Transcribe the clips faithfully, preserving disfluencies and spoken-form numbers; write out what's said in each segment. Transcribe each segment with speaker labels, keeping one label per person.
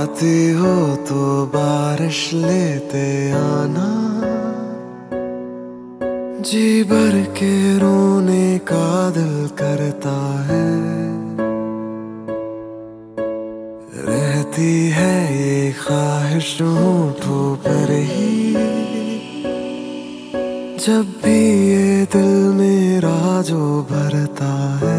Speaker 1: आती हो तो बारिश लेते आना, जी भर के रोने का दिल करता है। रहती है ये ख्वाहिश होठों पर ही, जब भी ये दिल मेरा जो भरता है।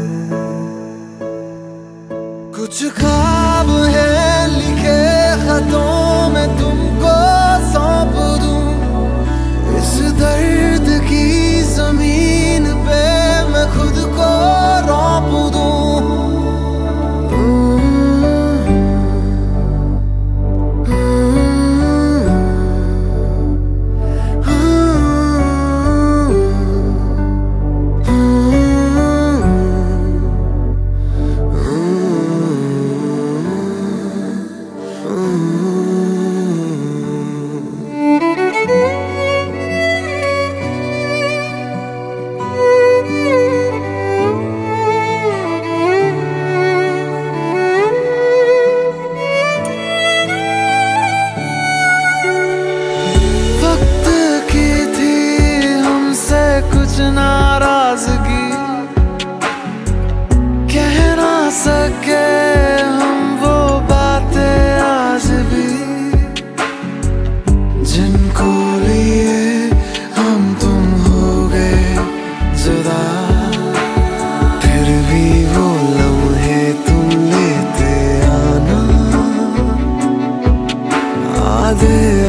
Speaker 1: कुछ ख्वाब है लिखे खतों में तुमको सौंप दूं, इस दर्द की जमीन पे मैं खुद को रौंप दूं। कुछ नाराजगी कह ना सके हम वो बातें आज भी, जिनको लिए हम तुम हो गए जुदा। फिर भी वो लम्हे तुम लेते आना, आधे